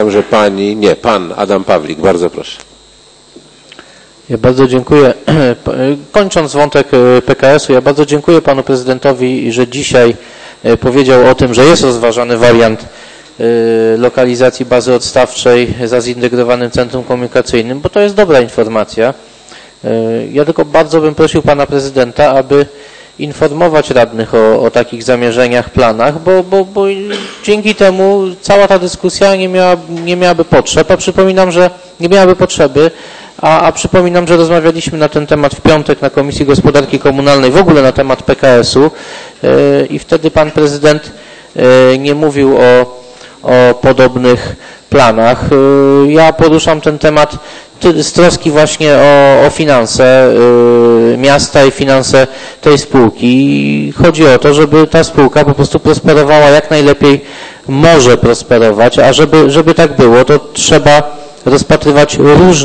że pan Adam Pawlik, bardzo proszę. Ja bardzo dziękuję. Kończąc wątek PKS-u, ja bardzo dziękuję panu prezydentowi, że dzisiaj powiedział o tym, że jest rozważany wariant lokalizacji bazy odstawczej za zintegrowanym centrum komunikacyjnym, bo to jest dobra informacja. Ja tylko bardzo bym prosił pana prezydenta, aby informować radnych o takich zamierzeniach, planach, bo dzięki temu cała ta dyskusja nie miałaby potrzeb, a przypominam, że nie miałaby potrzeby, a przypominam, że rozmawialiśmy na ten temat w piątek na Komisji Gospodarki Komunalnej, w ogóle na temat PKS-u i wtedy pan prezydent nie mówił o podobnych planach. Ja poruszam ten temat z troski właśnie o finanse miasta i finanse tej spółki. Chodzi o to, żeby ta spółka po prostu prosperowała jak najlepiej może prosperować, a żeby tak było, to trzeba rozpatrywać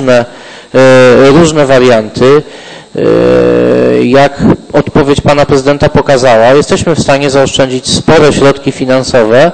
różne warianty. Jak odpowiedź pana prezydenta pokazała, jesteśmy w stanie zaoszczędzić spore środki finansowe,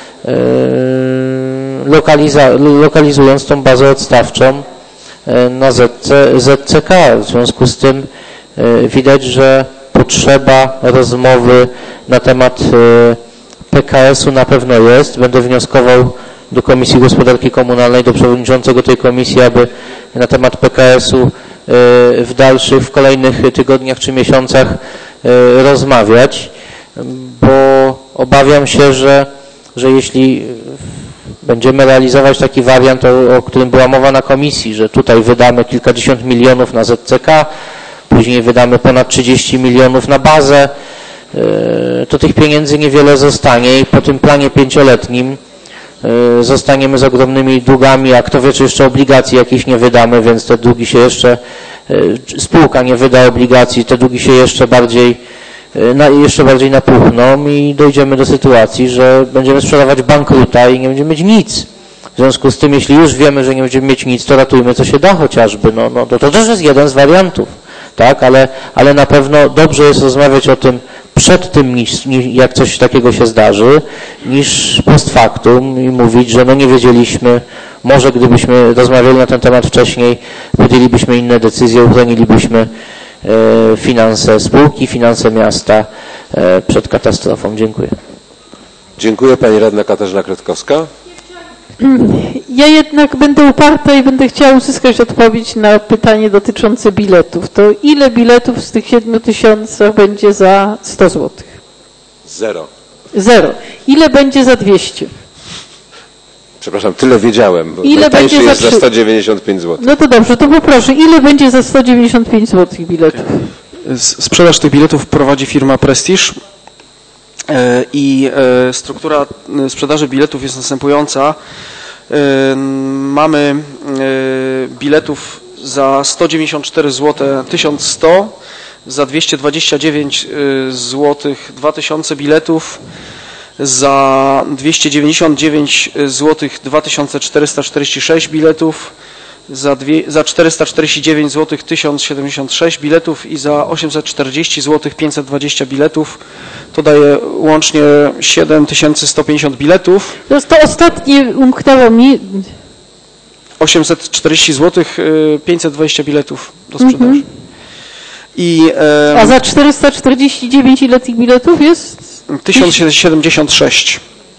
lokalizując tą bazę odstawczą na ZCK. W związku z tym widać, że potrzeba rozmowy na temat PKS-u na pewno jest. Będę wnioskował do Komisji Gospodarki Komunalnej, do przewodniczącego tej komisji, aby na temat PKS-u w kolejnych tygodniach czy miesiącach rozmawiać, bo obawiam się, że jeśli będziemy realizować taki wariant, o którym była mowa na komisji, że tutaj wydamy kilkadziesiąt milionów na ZCK, później wydamy ponad 30 milionów na bazę, to tych pieniędzy niewiele zostanie i po tym planie 5-letnim zostaniemy z ogromnymi długami, a kto wie, czy jeszcze obligacji jakichś nie wydamy, więc te długi się jeszcze, spółka nie wyda obligacji, te długi się jeszcze bardziej napuchną i dojdziemy do sytuacji, że będziemy sprzedawać bankruta i nie będziemy mieć nic. W związku z tym, jeśli już wiemy, że nie będziemy mieć nic, to ratujmy co się da chociażby. To też jest jeden z wariantów, tak? Ale na pewno dobrze jest rozmawiać o tym przed tym, jak coś takiego się zdarzy, niż post factum i mówić, że nie wiedzieliśmy, może gdybyśmy rozmawiali na ten temat wcześniej, podjęlibyśmy inne decyzje, uchronilibyśmy finanse spółki, finanse miasta przed katastrofą. Dziękuję. Dziękuję. Pani radna Katarzyna Kretkowska. Ja jednak będę uparta i będę chciała uzyskać odpowiedź na pytanie dotyczące biletów. To ile biletów z tych 7 000 będzie za 100 zł? Zero. Ile będzie za 200? Przepraszam, tyle wiedziałem, bo ile będzie jest za 195 zł. No to dobrze, to poproszę, ile będzie za 195 zł biletów? Sprzedaż tych biletów prowadzi firma Prestige i struktura sprzedaży biletów jest następująca. Mamy biletów za 194 zł 1100, za 229 zł 2000 biletów, za 299 zł 2446 biletów, za 449 zł 1076 biletów i za 840 zł 520 biletów. To daje łącznie 7150 biletów. To ostatnie umknęło mi. 840 zł 520 biletów do sprzedaży. A za 449 ile tych biletów jest? 1076.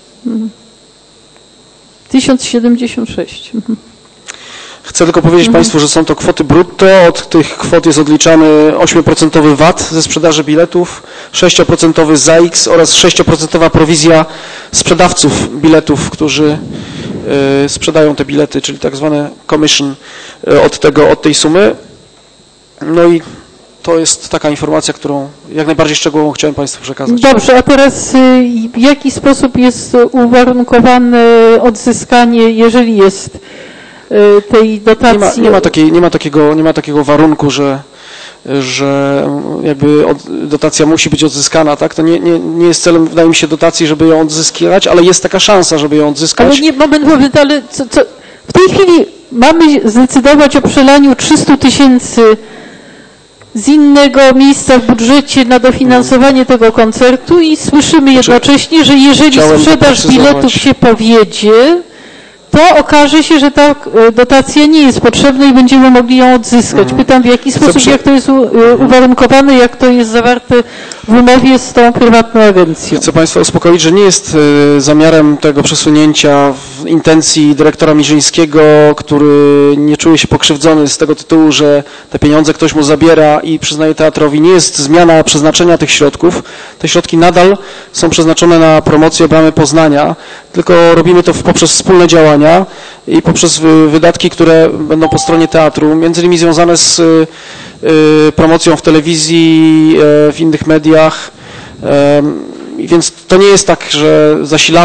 1076. Chcę tylko powiedzieć Państwu, że są to kwoty brutto. Od tych kwot jest odliczany 8% VAT ze sprzedaży biletów, 6% ZAX oraz 6% prowizja sprzedawców biletów, którzy sprzedają te bilety, czyli tak zwane commission od tej sumy. No i to jest taka informacja, którą jak najbardziej szczegółowo chciałem Państwu przekazać. Dobrze, a teraz w jaki sposób jest uwarunkowane odzyskanie, jeżeli jest tej dotacji? Nie ma takiego warunku, że jakby dotacja musi być odzyskana, tak? To nie jest celem, wydaje mi się, dotacji, żeby ją odzyskiwać, ale jest taka szansa, żeby ją odzyskać. Ale moment, ale co, w tej chwili mamy zdecydować o przelaniu 300 000 z innego miejsca w budżecie na dofinansowanie tego koncertu i słyszymy jednocześnie, że jeżeli sprzedaż biletów się powiedzie, to okaże się, że ta dotacja nie jest potrzebna i będziemy mogli ją odzyskać. Pytam, w jaki sposób, jak to jest uwarunkowane, jak to jest zawarte w umowie z tą prywatną agencją. Chcę Państwa uspokoić, że nie jest zamiarem tego przesunięcia w intencji dyrektora Mirzyńskiego, który nie czuje się pokrzywdzony z tego tytułu, że te pieniądze ktoś mu zabiera i przyznaje teatrowi. Nie jest zmiana przeznaczenia tych środków. Te środki nadal są przeznaczone na promocję Bramy Poznania, tylko robimy to poprzez wspólne działania i poprzez wydatki, które będą po stronie teatru, między innymi związane z promocją w telewizji, w innych mediach. Więc to nie jest tak, że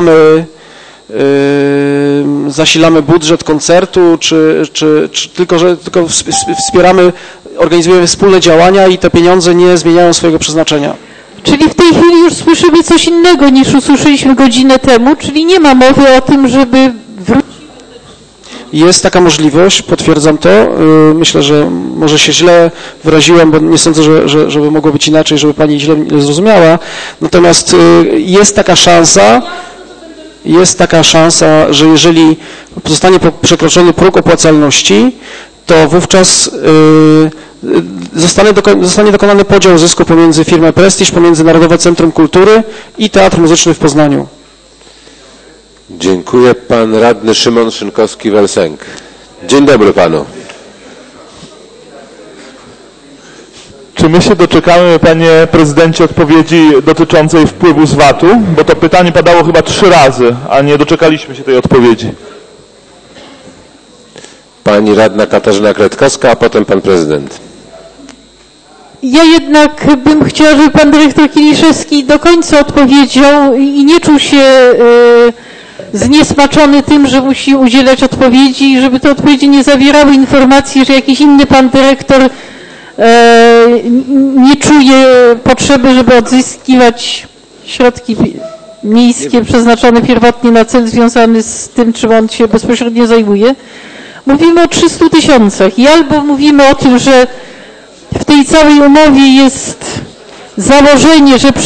zasilamy budżet koncertu, tylko wspieramy, organizujemy wspólne działania i te pieniądze nie zmieniają swojego przeznaczenia. Czyli w tej chwili już słyszymy coś innego niż usłyszeliśmy godzinę temu, czyli nie ma mowy o tym, żeby wrócić. Jest taka możliwość, potwierdzam to. Myślę, że może się źle wyraziłem, bo nie sądzę, żeby mogło być inaczej, żeby Pani źle zrozumiała. Natomiast jest taka szansa, że jeżeli zostanie przekroczony próg opłacalności, to wówczas zostanie dokonany podział zysku pomiędzy firmę Prestiż, pomiędzy Narodowe Centrum Kultury i Teatr Muzyczny w Poznaniu. Dziękuję. Pan radny Szymon Szynkowski-Welsenk. Dzień dobry panu. Czy my się doczekamy, panie prezydencie, odpowiedzi dotyczącej wpływu z VAT-u? Bo to pytanie padało chyba 3 razy, a nie doczekaliśmy się tej odpowiedzi. Pani radna Katarzyna Kretkowska, a potem pan prezydent. Ja jednak bym chciała, żeby pan dyrektor Kiliszewski do końca odpowiedział i nie czuł się zniesmaczony tym, że musi udzielać odpowiedzi i żeby te odpowiedzi nie zawierały informacji, że jakiś inny pan dyrektor nie czuje potrzeby, żeby odzyskiwać środki miejskie przeznaczone pierwotnie na cel związany z tym, czym on się bezpośrednio zajmuje. Mówimy o 300 000 i albo mówimy o tym, że w tej całej umowie jest założenie, że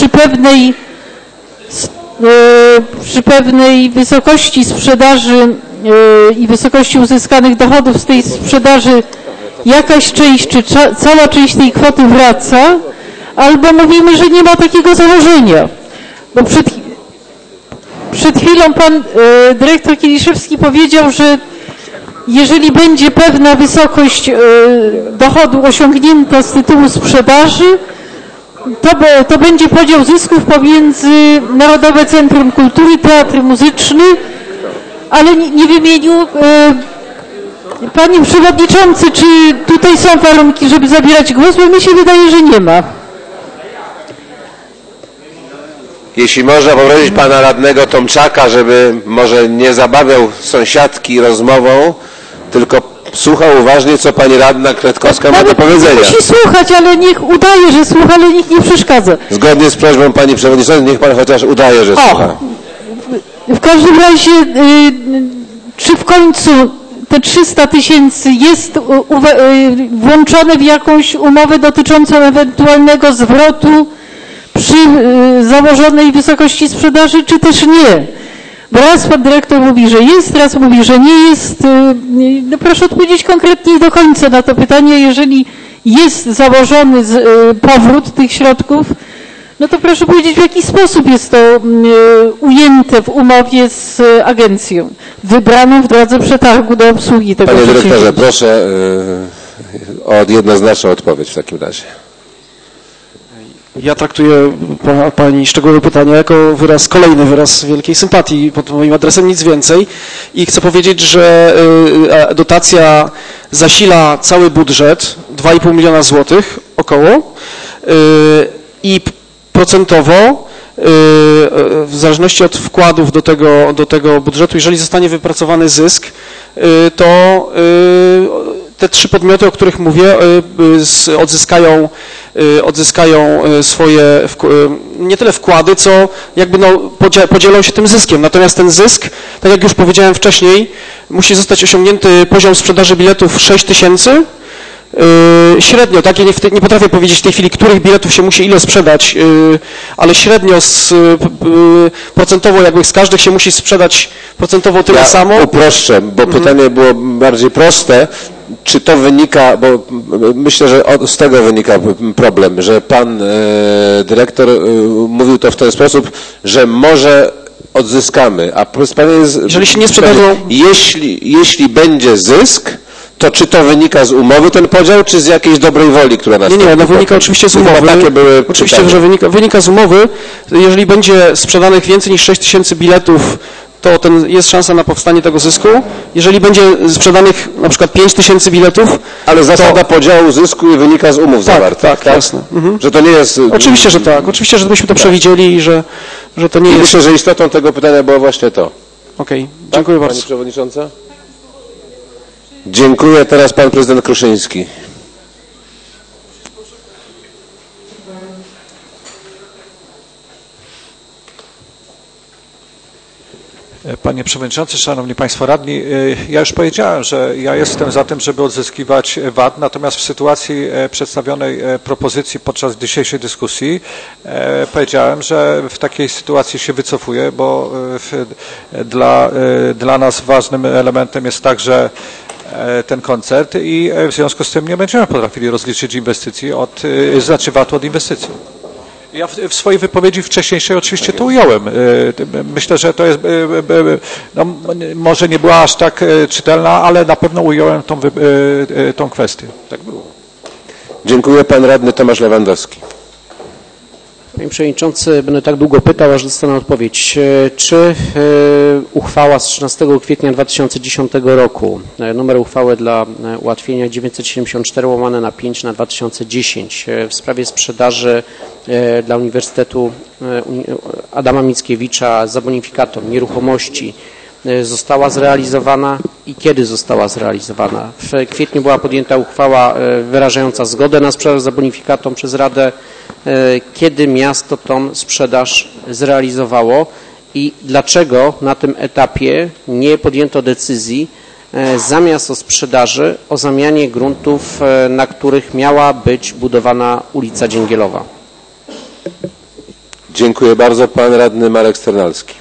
przy pewnej wysokości sprzedaży i wysokości uzyskanych dochodów z tej sprzedaży jakaś część, czy cała część tej kwoty wraca, albo mówimy, że nie ma takiego założenia. Bo przed chwilą pan dyrektor Kiliszewski powiedział, że jeżeli będzie pewna wysokość dochodu osiągnięta z tytułu sprzedaży, to będzie podział zysków pomiędzy Narodowe Centrum Kultury, Teatr Muzyczny, ale nie wymienił panie przewodniczący, czy tutaj są warunki, żeby zabierać głos, bo mi się wydaje, że nie ma. Jeśli można poprosić pana radnego Tomczaka, żeby może nie zabawiał sąsiadki rozmową, tylko słuchał uważnie, co pani radna Kretkowska ma do powiedzenia. Musi słuchać, ale niech udaje, że słucha, ale nikt nie przeszkadza. Zgodnie z prośbą pani przewodniczącej, niech pan chociaż udaje, że słucha. W każdym razie, czy w końcu te 300 000 jest włączone w jakąś umowę dotyczącą ewentualnego zwrotu przy założonej wysokości sprzedaży, czy też nie? Bo raz pan dyrektor mówi, że jest, raz mówi, że nie jest. No proszę odpowiedzieć konkretnie do końca na to pytanie. Jeżeli jest założony powrót tych środków, no to proszę powiedzieć, w jaki sposób jest to ujęte w umowie z agencją wybraną w drodze przetargu do obsługi tego Panie dyrektorze, proszę o jednoznaczną odpowiedź w takim razie. Ja traktuję pani szczegółowe pytania jako kolejny wyraz wielkiej sympatii pod moim adresem, nic więcej. I chcę powiedzieć, że dotacja zasila cały budżet, 2,5 miliona złotych około, i procentowo, w zależności od wkładów do tego budżetu, jeżeli zostanie wypracowany zysk, to te 3 podmioty, o których mówię, odzyskają swoje nie tyle wkłady, co jakby podzielą się tym zyskiem. Natomiast ten zysk, tak jak już powiedziałem wcześniej, musi zostać osiągnięty poziom sprzedaży biletów 6 000 Średnio, tak, ja nie potrafię powiedzieć w tej chwili, których biletów się musi ile sprzedać, ale średnio procentowo jakby z każdych się musi sprzedać procentowo tyle samo. Uproszczę, bo pytanie było bardziej proste. Czy to wynika, bo myślę, że z tego wynika problem, że pan dyrektor mówił to w ten sposób, że może odzyskamy, a pytanie jest, jeżeli się nie sprzedadzą, jeśli będzie zysk, to czy to wynika z umowy ten podział, czy z jakiejś dobrej woli, która nastąpi? Nie, wynika oczywiście z umowy. Takie były oczywiście, pytania. że wynika z umowy. Jeżeli będzie sprzedanych więcej niż 6 tysięcy biletów, to jest szansa na powstanie tego zysku. Jeżeli będzie sprzedanych na przykład 5 tysięcy biletów... Ale zasada podziału zysku wynika z umów zawartych, tak? Jasne. Że to nie jest... Oczywiście, że tak. Oczywiście, że byśmy to przewidzieli i że to nie jest... Myślę, że istotą tego pytania było właśnie to. Okej, dziękuję bardzo. Pani Przewodnicząca? Dziękuję. Teraz Pan Prezydent Kruszyński. Panie Przewodniczący, Szanowni Państwo Radni, ja już powiedziałem, że ja jestem za tym, żeby odzyskiwać VAT, natomiast w sytuacji przedstawionej propozycji podczas dzisiejszej dyskusji powiedziałem, że w takiej sytuacji się wycofuję, bo dla nas ważnym elementem jest także ten koncert i w związku z tym nie będziemy potrafili rozliczyć inwestycji VAT-u od inwestycji. Ja w swojej wypowiedzi wcześniejszej oczywiście to ująłem. Myślę, że to jest, no, może nie była aż tak czytelna, ale na pewno ująłem tą kwestię. Tak było. Dziękuję. Pan Radny Tomasz Lewandowski. Panie Przewodniczący, będę tak długo pytał, aż dostanę odpowiedź. Czy uchwała z 13 kwietnia 2010 roku, numer uchwały dla ułatwienia 974/5/2010 w sprawie sprzedaży dla Uniwersytetu Adama Mickiewicza za bonifikator nieruchomości została zrealizowana i kiedy została zrealizowana? W kwietniu była podjęta uchwała wyrażająca zgodę na sprzedaż za bonifikatą przez Radę. Kiedy miasto tą sprzedaż zrealizowało i dlaczego na tym etapie nie podjęto decyzji zamiast o sprzedaży o zamianie gruntów, na których miała być budowana ulica Dzięgielowa? Dziękuję bardzo. Pan Radny Marek Sternalski.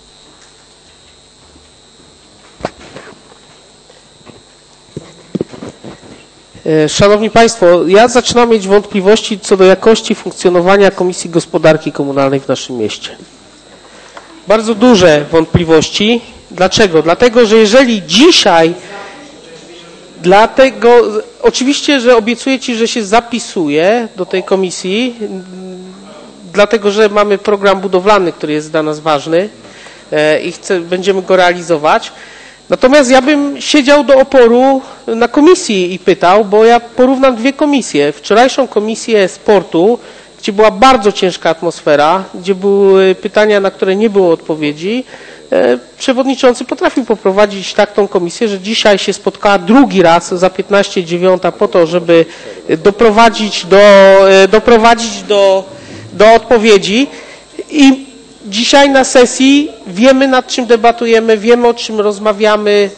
Szanowni Państwo, ja zaczynam mieć wątpliwości co do jakości funkcjonowania Komisji Gospodarki Komunalnej w naszym mieście. Bardzo duże wątpliwości. Dlaczego? Dlatego, że jeżeli dzisiaj, oczywiście, że obiecuję Ci, że się zapisuję do tej komisji, dlatego, że mamy program budowlany, który jest dla nas ważny i będziemy go realizować. Natomiast ja bym siedział do oporu na komisji i pytał, bo ja porównam dwie komisje. Wczorajszą komisję sportu, gdzie była bardzo ciężka atmosfera, gdzie były pytania, na które nie było odpowiedzi. Przewodniczący potrafił poprowadzić tak tą komisję, że dzisiaj się spotkała drugi raz za 15:09 po to, żeby doprowadzić do odpowiedzi. I dzisiaj na sesji wiemy, nad czym debatujemy, wiemy, o czym rozmawiamy.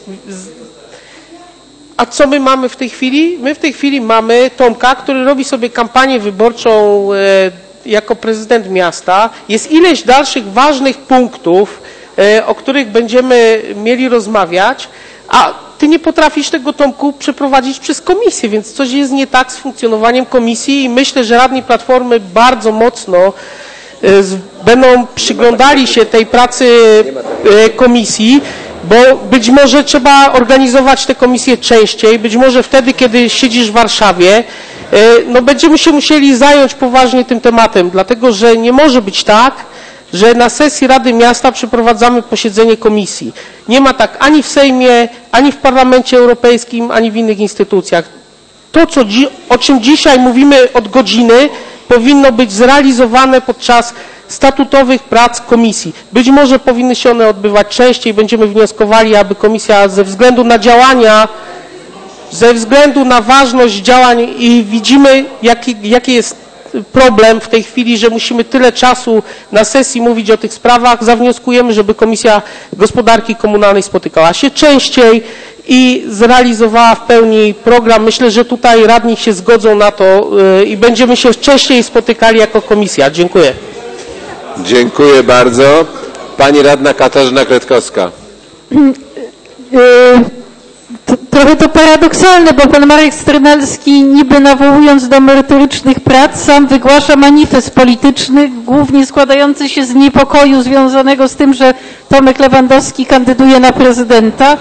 A co my mamy w tej chwili? My w tej chwili mamy Tomka, który robi sobie kampanię wyborczą jako prezydent miasta. Jest ileś dalszych ważnych punktów, o których będziemy mieli rozmawiać, a ty nie potrafisz tego, Tomku, przeprowadzić przez komisję, więc coś jest nie tak z funkcjonowaniem komisji i myślę, że radni Platformy bardzo mocno będą przyglądali się tej pracy komisji, bo być może trzeba organizować te komisje częściej, być może wtedy, kiedy siedzisz w Warszawie, no będziemy się musieli zająć poważnie tym tematem, dlatego że nie może być tak, że na sesji Rady Miasta przeprowadzamy posiedzenie komisji. Nie ma tak ani w Sejmie, ani w Parlamencie Europejskim, ani w innych instytucjach. To, o czym dzisiaj mówimy od godziny, powinno być zrealizowane podczas statutowych prac komisji. Być może powinny się one odbywać częściej. Będziemy wnioskowali, aby komisja ze względu na działania, ze względu na ważność działań i widzimy, jaki jest problem w tej chwili, że musimy tyle czasu na sesji mówić o tych sprawach, zawnioskujemy, żeby Komisja Gospodarki Komunalnej spotykała się częściej i zrealizowała w pełni program. Myślę, że tutaj radni się zgodzą na to i będziemy się częściej spotykali jako komisja. Dziękuję. Dziękuję bardzo. Pani radna Katarzyna Kretkowska. Trochę to paradoksalne, bo pan Marek Sternalski, niby nawołując do merytorycznych prac, sam wygłasza manifest polityczny, głównie składający się z niepokoju związanego z tym, że Tomek Lewandowski kandyduje na prezydenta.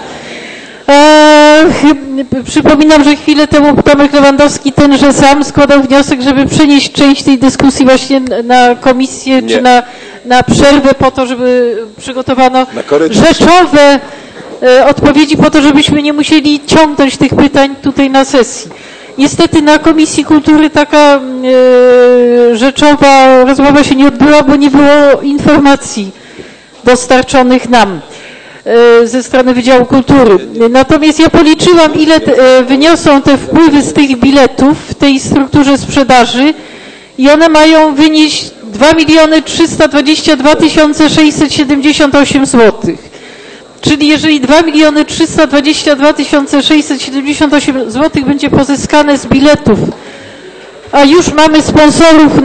Przypominam, że chwilę temu Tomek Lewandowski tenże sam składał wniosek, żeby przenieść część tej dyskusji właśnie na komisję czy na przerwę po to, żeby przygotowano rzeczowe odpowiedzi po to, żebyśmy nie musieli ciągnąć tych pytań tutaj na sesji. Niestety na Komisji Kultury taka rzeczowa rozmowa się nie odbyła, bo nie było informacji dostarczonych nam ze strony Wydziału Kultury. Natomiast ja policzyłam, ile wyniosą te wpływy z tych biletów w tej strukturze sprzedaży i one mają wynieść 2 322 678 zł. Czyli jeżeli 2 322 678 zł będzie pozyskane z biletów, a już mamy sponsorów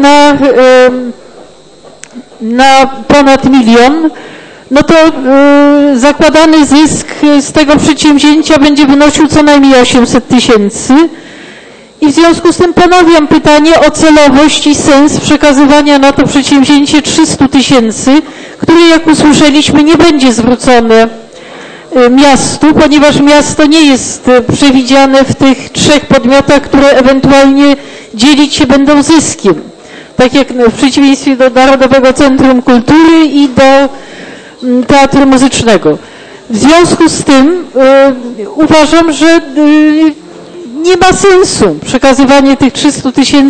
na ponad 1 000 000, no to zakładany zysk z tego przedsięwzięcia będzie wynosił co najmniej 800 000. I w związku z tym ponawiam pytanie o celowość i sens przekazywania na to przedsięwzięcie 300 000, które jak usłyszeliśmy nie będzie zwrócone miastu, ponieważ miasto nie jest przewidziane w tych 3 podmiotach, które ewentualnie dzielić się będą zyskiem. Tak jak w przeciwieństwie do Narodowego Centrum Kultury i do Teatru Muzycznego. W związku z tym uważam, że nie ma sensu przekazywanie tych 300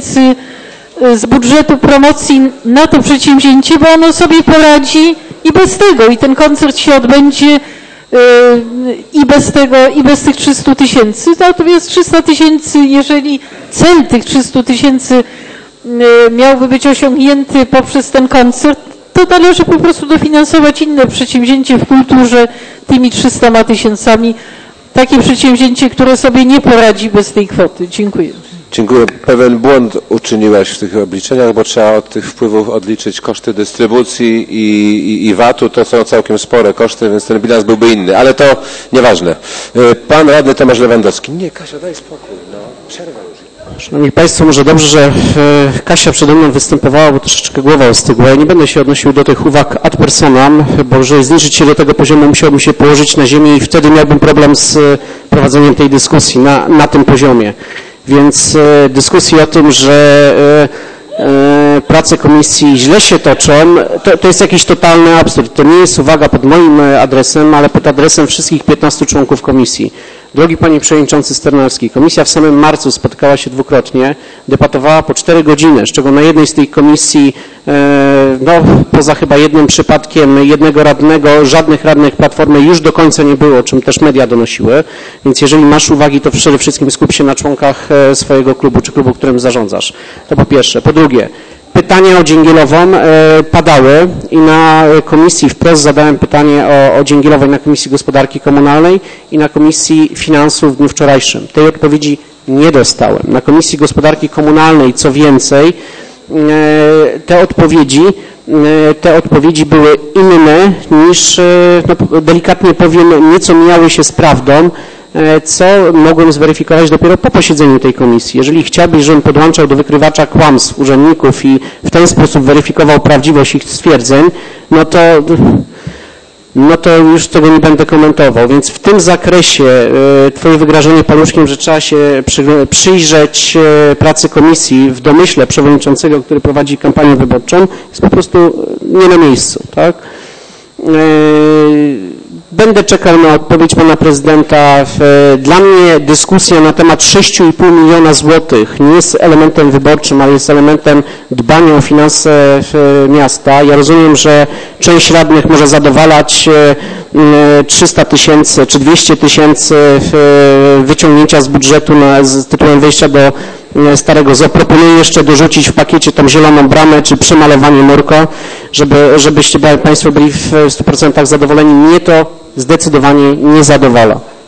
000 z budżetu promocji na to przedsięwzięcie, bo ono sobie poradzi i bez tego. I ten koncert się odbędzie i bez tego, i bez tych 300 000. Natomiast 300 000, jeżeli cel tych 300 000 miałby być osiągnięty poprzez ten koncert, to należy po prostu dofinansować inne przedsięwzięcie w kulturze tymi 300 000. Takie przedsięwzięcie, które sobie nie poradzi bez tej kwoty. Dziękuję. Dziękuję. Pewien błąd uczyniłaś w tych obliczeniach, bo trzeba od tych wpływów odliczyć koszty dystrybucji i VAT-u. To są całkiem spore koszty, więc ten bilans byłby inny, ale to nieważne. Pan radny Tomasz Lewandowski. Nie, Kasia, daj spokój. No, przerwa już. Szanowni Państwo, może dobrze, że Kasia przede mną występowała, bo troszeczkę głowa ostygła. Ja nie będę się odnosił do tych uwag ad personam, bo żeby zniżyć się do tego poziomu, musiałbym się położyć na ziemię i wtedy miałbym problem z prowadzeniem tej dyskusji na tym poziomie. Więc dyskusji o tym, że prace komisji źle się toczą, to jest jakiś totalny absurd. To nie jest uwaga pod moim adresem, ale pod adresem wszystkich 15 członków komisji. Drogi Panie Przewodniczący Sternalski, komisja w samym marcu spotykała się dwukrotnie, debatowała po 4 godziny, z czego na jednej z tych komisji, no poza chyba jednym przypadkiem jednego radnego, żadnych radnych Platformy już do końca nie było, o czym też media donosiły, więc jeżeli masz uwagi, to przede wszystkim skup się na członkach swojego klubu, czy klubu, którym zarządzasz. To po pierwsze. Po drugie, pytania o Dzięgielową padały i na komisji wprost zadałem pytanie o Dzięgielowej na Komisji Gospodarki Komunalnej i na Komisji Finansów w dniu wczorajszym. Tej odpowiedzi nie dostałem. Na Komisji Gospodarki Komunalnej, co więcej, te odpowiedzi były inne niż, no, delikatnie powiem, nieco mijały się z prawdą, co mogłem zweryfikować dopiero po posiedzeniu tej komisji. Jeżeli chciałbyś, żebym podłączał do wykrywacza kłamstw urzędników i w ten sposób weryfikował prawdziwość ich stwierdzeń, no to już tego nie będę komentował. Więc w tym zakresie Twoje wygrażenie paluszkiem, że trzeba się przyjrzeć pracy komisji w domyśle przewodniczącego, który prowadzi kampanię wyborczą, jest po prostu nie na miejscu, tak? Będę czekał na odpowiedź pana prezydenta. Dla mnie dyskusja na temat 6,5 miliona złotych nie jest elementem wyborczym, ale jest elementem dbania o finanse miasta. Ja rozumiem, że część radnych może zadowalać 300 000 czy 200 000 wyciągnięcia z budżetu z tytułem wejścia do Starego Zoo. Proponuję jeszcze dorzucić w pakiecie tą zieloną bramę czy przemalowanie murko, żebyście Państwo byli w 100% zadowoleni. Mnie to zdecydowanie nie zadowala.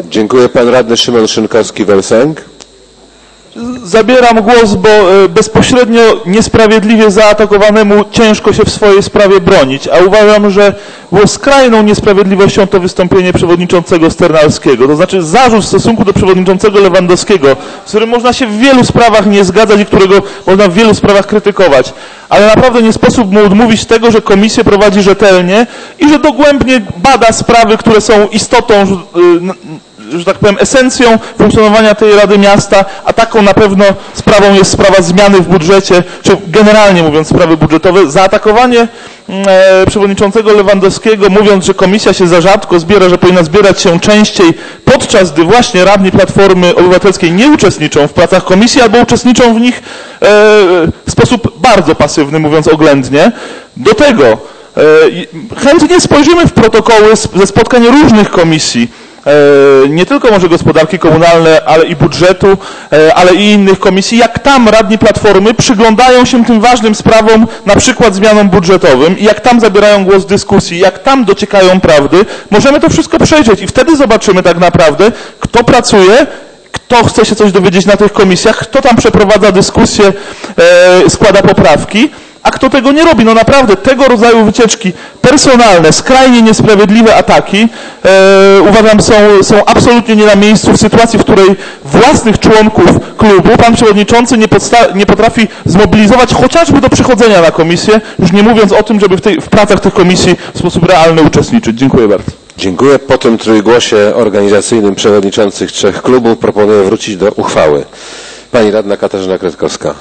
Dziękuję. Pan radny Szymon Szynkowski-Welsenk. Zabieram głos, bo bezpośrednio niesprawiedliwie zaatakowanemu ciężko się w swojej sprawie bronić, a uważam, że było skrajną niesprawiedliwością to wystąpienie przewodniczącego Sternalskiego. To znaczy zarzut w stosunku do przewodniczącego Lewandowskiego, z którym można się w wielu sprawach nie zgadzać i którego można w wielu sprawach krytykować. Ale naprawdę nie sposób mu odmówić tego, że komisję prowadzi rzetelnie i że dogłębnie bada sprawy, które są istotą, że tak powiem, esencją funkcjonowania tej Rady Miasta, a taką na pewno sprawą jest sprawa zmiany w budżecie, czy generalnie mówiąc sprawy budżetowe. Zaatakowanie przewodniczącego Lewandowskiego, mówiąc, że komisja się za rzadko zbiera, że powinna zbierać się częściej, podczas gdy właśnie radni Platformy Obywatelskiej nie uczestniczą w pracach komisji albo uczestniczą w nich w sposób bardzo pasywny, mówiąc oględnie. Do tego chętnie spojrzymy w protokoły ze spotkań różnych komisji, nie tylko może gospodarki komunalnej, ale i budżetu, ale i innych komisji, jak tam radni Platformy przyglądają się tym ważnym sprawom, na przykład zmianom budżetowym, i jak tam zabierają głos w dyskusji, jak tam dociekają prawdy, możemy to wszystko przejrzeć i wtedy zobaczymy tak naprawdę, kto pracuje, kto chce się coś dowiedzieć na tych komisjach, kto tam przeprowadza dyskusje, składa poprawki, a kto tego nie robi. No naprawdę tego rodzaju wycieczki personalne, skrajnie niesprawiedliwe ataki uważam są absolutnie nie na miejscu w sytuacji, w której własnych członków klubu pan przewodniczący nie potrafi zmobilizować chociażby do przychodzenia na komisję, już nie mówiąc o tym, żeby w pracach tych komisji w sposób realny uczestniczyć. Dziękuję bardzo. Dziękuję. Po tym trójgłosie organizacyjnym przewodniczących trzech klubów proponuję wrócić do uchwały. Pani radna Katarzyna Kretkowska.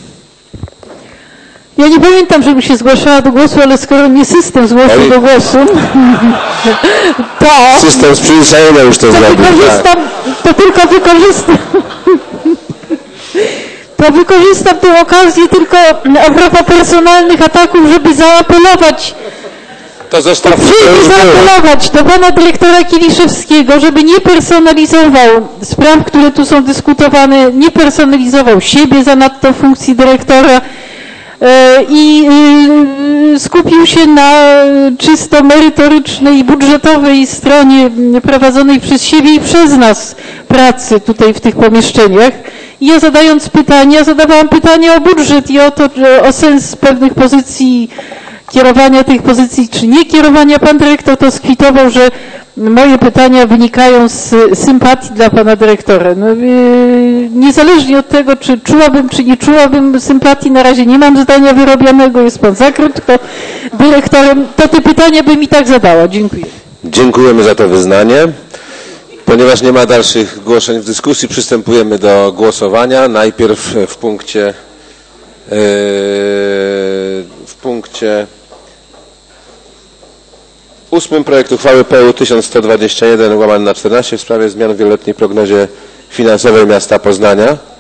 Ja nie pamiętam, żebym się zgłaszała do głosu, ale skoro mnie system zgłosił do głosu, to... System z przyzwyczajenia już to zrobił. To wykorzystam tę okazję tylko a propos personalnych ataków, żeby zaapelować do pana dyrektora Kiliszewskiego, żeby nie personalizował spraw, które tu są dyskutowane, nie personalizował siebie zanadto w funkcji dyrektora, i skupił się na czysto merytorycznej, budżetowej stronie prowadzonej przez siebie i przez nas pracy tutaj w tych pomieszczeniach. I ja zadawałam pytania o budżet i o sens pewnych pozycji, kierowania tych pozycji czy nie kierowania. Pan dyrektor to skwitował, że moje pytania wynikają z sympatii dla pana dyrektora. No, niezależnie od tego, czy czułabym, czy nie czułabym sympatii, na razie nie mam zdania wyrobionego, jest pan za krótko dyrektorem, to te pytania bym i tak zadała. Dziękuję. Dziękujemy za to wyznanie. Ponieważ nie ma dalszych zgłoszeń w dyskusji, przystępujemy do głosowania. Najpierw w punkcie 8 projekt uchwały PU 1121/14 w sprawie zmian w wieloletniej prognozie finansowej miasta Poznania.